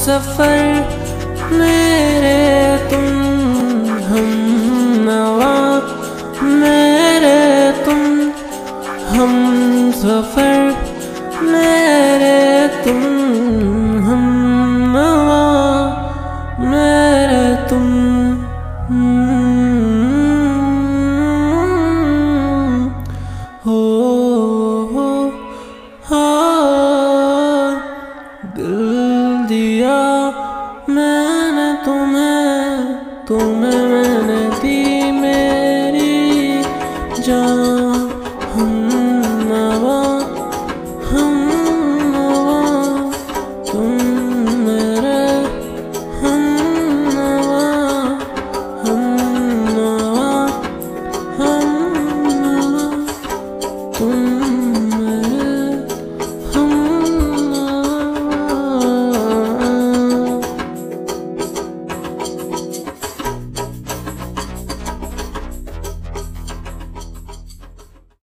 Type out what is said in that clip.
सफर मेरे तुम हमनवा, मेरे तुम हम सफर मेरे तुम हमनवा, मेरे तुम हो दिल दिया मैंने तुम्हें, तुम्हें मैंने दी मेरी जान। हमनवा हमनवा तुम मेरे हमनवा, हमनवा हमनवा तुम मेरे।